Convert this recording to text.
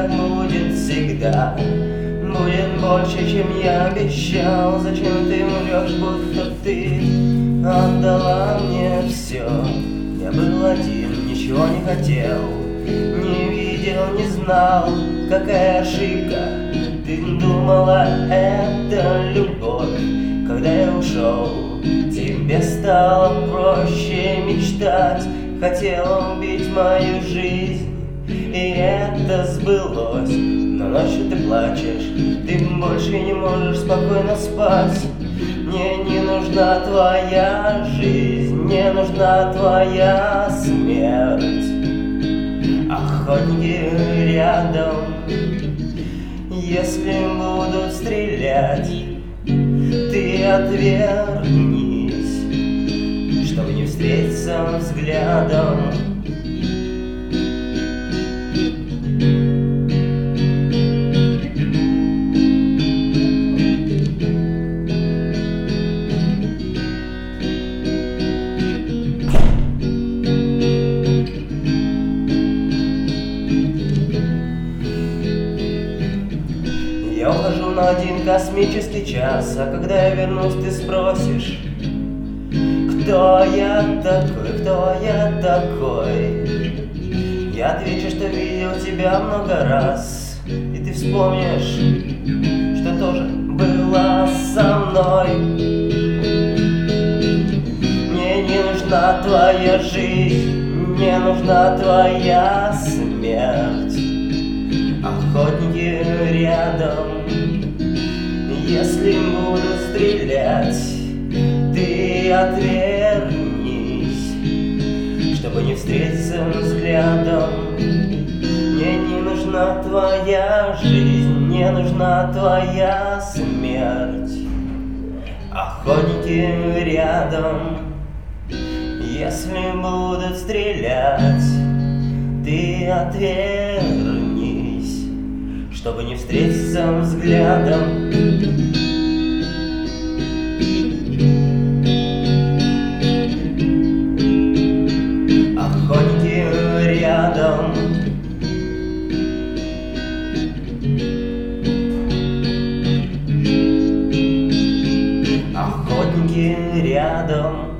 так будет всегда. Будет больше, чем я обещал. Зачем ты врешь, будто ты отдала мне все? Я был один, ничего не хотел, не видел, не знал, какая ошибка. Ты думала, это любовь. Когда я ушел, тебе стало проще мечтать. Хотела убить мою жизнь, и это сбылось. Но ночью ты плачешь, ты больше не можешь спокойно спать. Мне не нужна твоя жизнь, мне нужна твоя смерть. Охотники рядом, если будут стрелять, ты отвернись, чтобы не встретиться взглядом. Я ухожу на один космический час, а когда я вернусь, ты спросишь, кто я такой, кто я такой. Я отвечу, что видел тебя много раз, и ты вспомнишь, что тоже была со мной. Мне не нужна твоя жизнь, мне нужна твоя смерть. Охотники рядом, если будут стрелять, ты отвернись, чтобы не встретиться взглядом. Мне не нужна твоя жизнь, мне нужна твоя смерть. Охотники рядом, если будут стрелять, ты отвернись, чтобы не встретиться взглядом. Охотники рядом, охотники рядом.